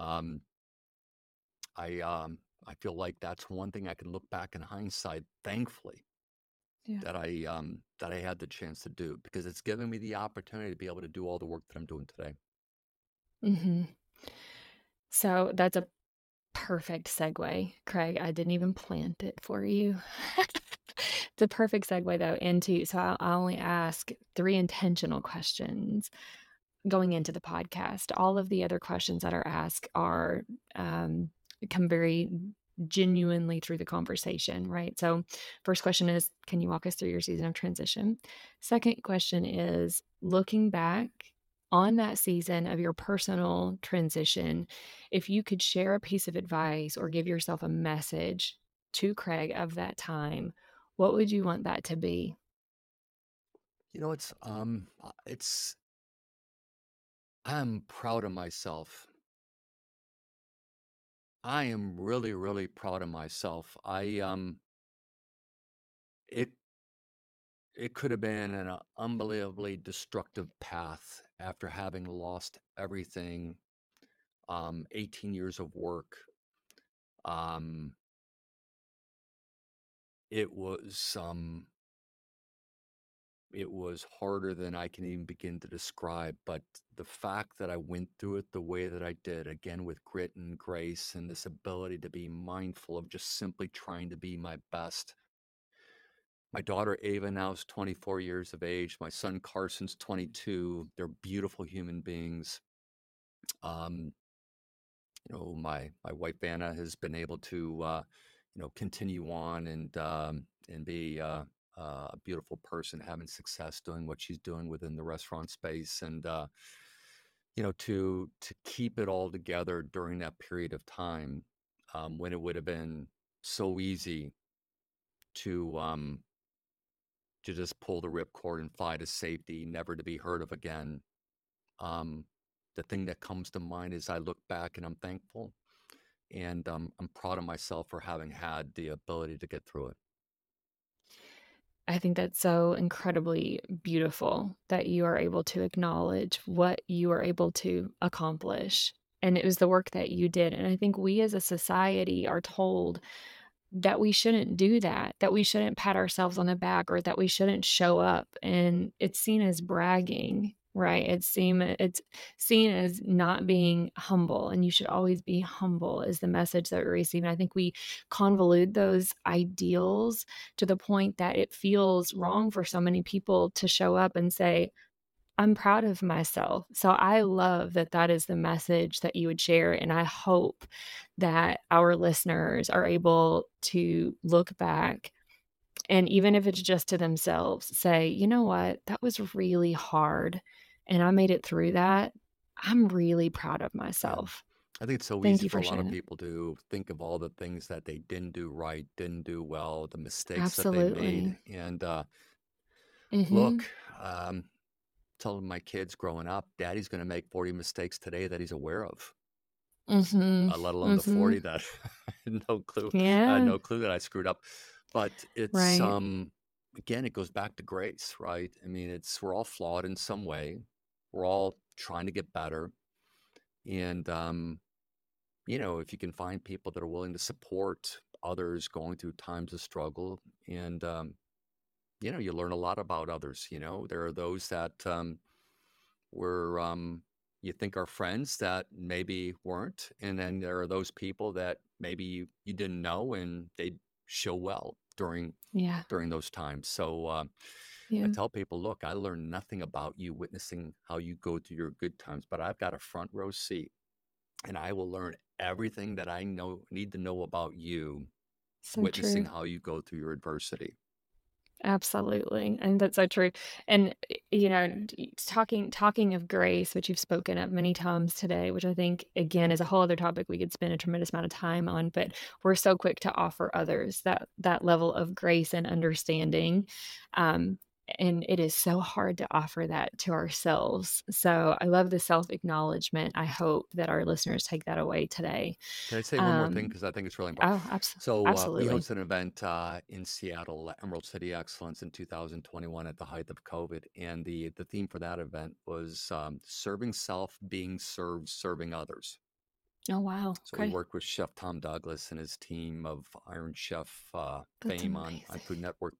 I feel like that's one thing I can look back in hindsight, thankfully, Yeah. that I had the chance to do, because it's given me the opportunity to be able to do all the work that I'm doing today. Mhm. So that's a perfect segue, Craig. I didn't even plant it for you. It's a perfect segue though into so I only ask 3 intentional questions going into the podcast. All of the other questions that are asked are um, come very genuinely through the conversation, right? So, first question is, can you walk us through your season of transition? Second question is, looking back on that season of your personal transition, if you could share a piece of advice or give yourself a message to Craig of that time, what would you want that to be? It's I'm proud of myself. I am really, really proud of myself. It it could have been an unbelievably destructive path after having lost everything. 18 years of work. Um, it was um, it was harder than I can even begin to describe. But the fact that I went through it the way that I did, again with grit and grace, and this ability to be mindful of just simply trying to be my best. My daughter Ava now is 24 years of age. My son Carson's 22. They're beautiful human beings. Um, my wife Anna has been able to continue on and be a beautiful person, having success doing what she's doing within the restaurant space, and to keep it all together during that period of time, when it would have been so easy to just pull the ripcord and fly to safety, never to be heard of again. Um, the thing that comes to mind is I look back and I'm thankful, and I'm proud of myself for having had the ability to get through it. I think that's so incredibly beautiful that you are able to acknowledge what you are able to accomplish. And it was the work that you did. And I think we as a society are told that we shouldn't do that, that we shouldn't pat ourselves on the back or that we shouldn't show up, and it's seen as bragging, right? It's seen as not being humble, and you should always be humble is the message that we receive. And I think we convolute those ideals to the point that it feels wrong for so many people to show up and say, I'm proud of myself. So I love that that is the message that you would share. And I hope that our listeners are able to look back and even if it's just to themselves, say, you know what, that was really hard and I made it through that. I'm really proud of Yeah. myself. I think it's so Thank easy you for for a lot of sharing that. people to think of all the things that they didn't do right, didn't do well, the mistakes that they made. Absolutely. And Hmm. look, um, telling my kids growing up, Daddy's going to make 40 mistakes today that he's aware of, Hmm. let alone the Hmm. 40 that I had no clue. I had Yeah. no clue that I screwed up. But it's Right. again, it goes back to grace, right? I mean, it's we're all flawed in some way. We're all trying to get better. And if you can find people that are willing to support others going through times of struggle, and you learn a lot about others. There are those that were you think are friends that maybe weren't, and then there are those people that maybe you didn't know, and they show well Yeah. during those times. So I Yeah. tell people, look, I learned nothing about you witnessing how you go through your good times, but I've got a front row seat, and I will learn everything that I need to know about you So witnessing true. how you go through your adversity. Absolutely, and that's so true. And, talking of grace, which you've spoken of many times today, which I think, again, is a whole other topic we could spend a tremendous amount of time on, but we're so quick to offer others that level of grace and understanding, um, and it is so hard to offer that to ourselves. So I love the self-acknowledgement. I hope that our listeners take that away today. Can I say one more thing? Um Because I think it's really important. Oh, So we absolutely. hosted an event in Seattle, Emerald City Excellence, in 2021 at the height of COVID, and the theme for that event was serving self, being served, serving others. Oh, wow. So we Okay. worked with Chef Tom Douglas and his team of Iron Chef That's fame on amazing. Food Network,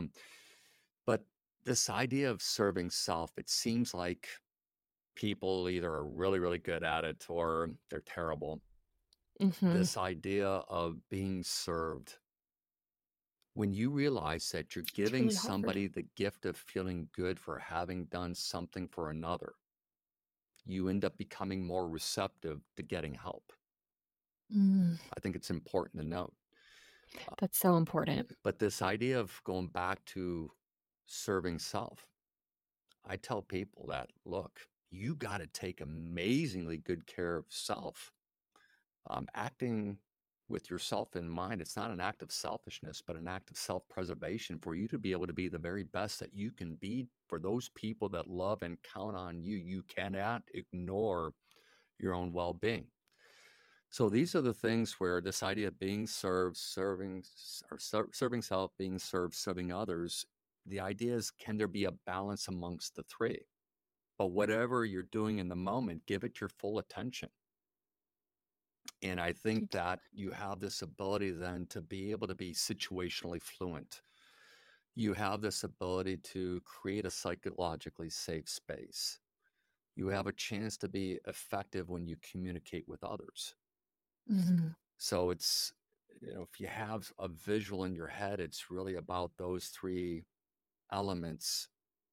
but this idea of serving self, it seems like people either are really really good at it or they're terrible. Mhm. This idea of being served, when you realize that you're It's giving really hard. somebody the gift of feeling good for having done something for another, you end up becoming more receptive to getting help. Mm, I think it's important to note. Uh, that's so important. but this idea of going back to serving self, I tell people that, look, you got to take amazingly good care of self. Acting with yourself in mind, it's not an act of selfishness, but an act of self preservation for you to be able to be the very best that you can be for those people that love and count on you. You cannot ignore your own well being. So these are the things where this idea of being served, serving self, being served, serving others. The idea is, can there be a balance amongst the three? But whatever you're doing in the moment, give it your full attention. And I think that you have this ability then to be able to be situationally fluent. You have this ability to create a psychologically safe space. You have a chance to be effective when you communicate with others. Mhm. So if you have a visual in your head, it's really about those three elements,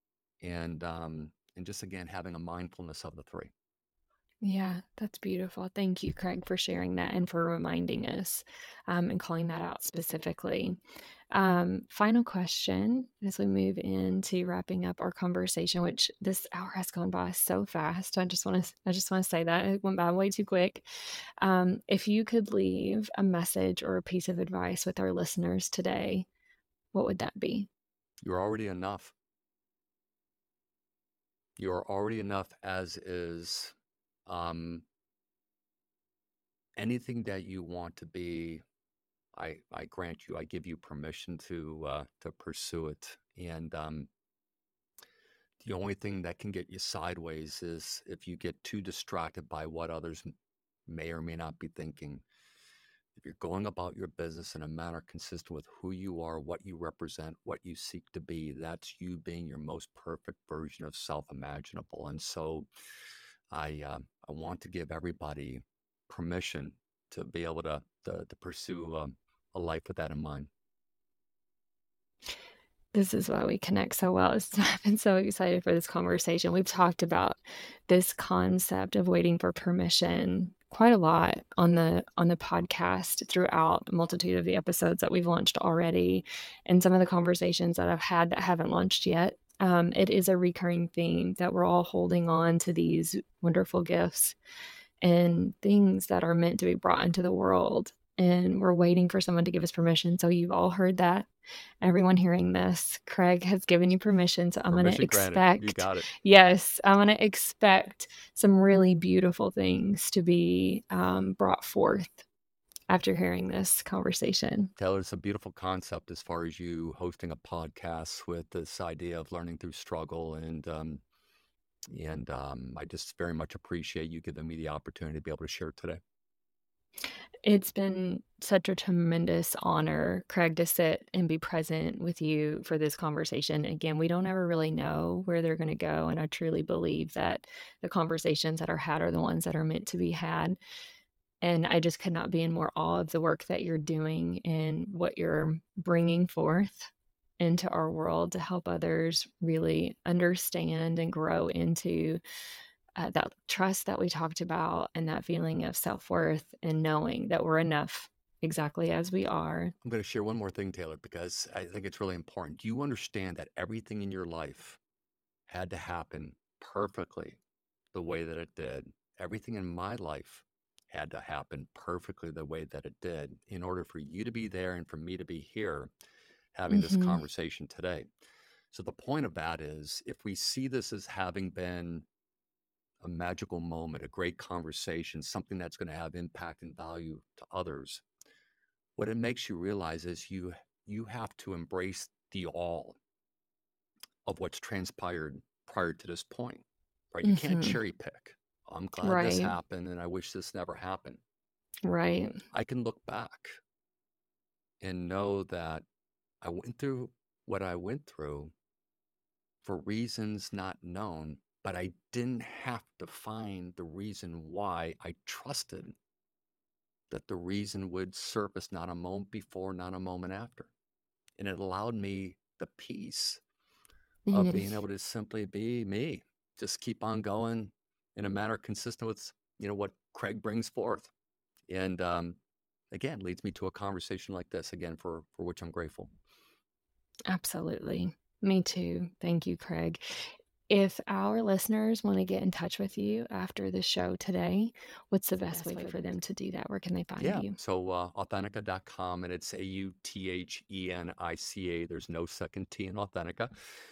and just again having a mindfulness of the three. Yeah, that's beautiful. Thank you, Craig, for sharing that and for reminding us, and calling that out specifically. Final question as we move into wrapping up our conversation, which this hour has gone by so fast. I just want to say that it went by way too quick. If you could leave a message or a piece of advice with our listeners today, what would that be? You're already enough. You're already enough as is. Um, Anything that you want to be, I grant you, I give you permission to pursue it. And the only thing that can get you sideways is if you get too distracted by what others may or may not be thinking. If you're going about your business in a manner consistent with who you are, what you represent, what you seek to be, that's you being your most perfect version of self imaginable. And so I want to give everybody permission to be able to pursue a life with that in mind. This is why we connect so well. I've been so excited for this conversation. We've talked about this concept of waiting for permission quite a lot on the podcast throughout a multitude of the episodes that we've launched already, and some of the conversations that I've had that haven't launched yet. It is a recurring theme that we're all holding on to these wonderful gifts and things that are meant to be brought into the world. And we're waiting for someone to give us permission. So you've all heard that. Everyone hearing this, Craig has given you permission. So I'm going to expect, you got it. Yes, I'm going to expect some really beautiful things to be brought forth after hearing this conversation. Taylor, it's a beautiful concept as far as you hosting a podcast with this idea of learning through struggle. And I just very much appreciate you giving me the opportunity to be able to share today. It's been such a tremendous honor, Craig, to sit and be present with you for this conversation. Again, we don't ever really know where they're going to go. And I truly believe that the conversations that are had are the ones that are meant to be had. And I just could not be in more awe of the work that you're doing and what you're bringing forth into our world to help others really understand and grow into that trust that we talked about, and that feeling of self-worth and knowing that we're enough exactly as we are. I'm going to share one more thing, Taylor, because I think it's really important. Do you understand that everything in your life had to happen perfectly the way that it did? Everything in my life had to happen perfectly the way that it did in order for you to be there and for me to be here having this conversation today. So the point of that is, if we see this as having been a magical moment, a great conversation, something that's going to have impact and value to others, what it makes you realize is you have to embrace the all of what's transpired prior to this point, right? You can't cherry pick. Oh, I'm glad this happened and I wish this never happened. Right. I can look back and know that I went through what I went through for reasons not known, but I didn't have to find the reason why. I trusted that the reason would surface not a moment before, not a moment after. And it allowed me the peace of being able to simply be me, just keep on going in a manner consistent with, what Craig brings forth. And again, leads me to a conversation like this, again, for which I'm grateful. Absolutely. Me too. Thank you, Craig. If our listeners want to get in touch with you after the show today, what's the best way for them to do that? Where can they find you? So Authentica.com, and it's AUTHENICA. There's no second T in Authentica.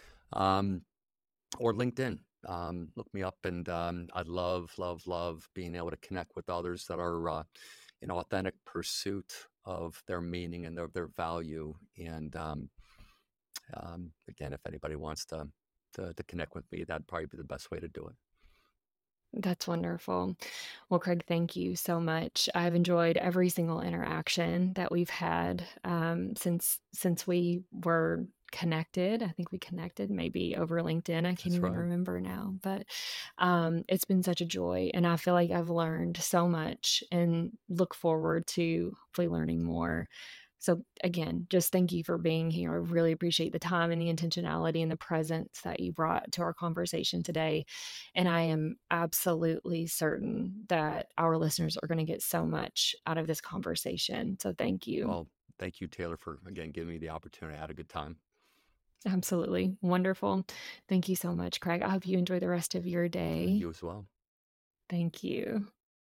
Or LinkedIn. Look me up, and I love being able to connect with others that are in authentic pursuit of their meaning and their value. And again, if anybody wants to connect with me, that'd probably be the best way to do it. That's wonderful. Well, Craig, thank you so much. I've enjoyed every single interaction that we've had since we were connected. I think we connected maybe over LinkedIn. I can't even remember now, but it's been such a joy, and I feel like I've learned so much and look forward to hopefully learning more. So again, just thank you for being here. I really appreciate the time and the intentionality and the presence that you brought to our conversation today. And I am absolutely certain that our listeners are going to get so much out of this conversation. So thank you. Well, thank you, Taylor, for, again, giving me the opportunity. I had a good time. Absolutely. Wonderful. Thank you so much, Craig. I hope you enjoy the rest of your day. You as well. Thank you.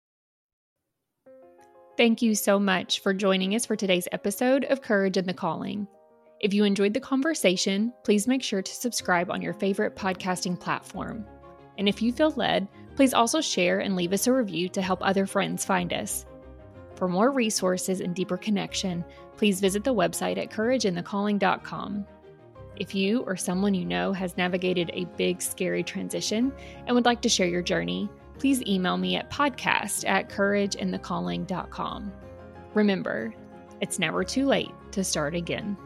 Thank you so much for joining us for today's episode of Courage in the Calling. If you enjoyed the conversation, please make sure to subscribe on your favorite podcasting platform. And if you feel led, please also share and leave us a review to help other friends find us. For more resources and deeper connection, please visit the website at courageinthecalling.com. If you or someone you know has navigated a big, scary transition and would like to share your journey, please email me at podcast@courageandthecalling.com. Remember, it's never too late to start again.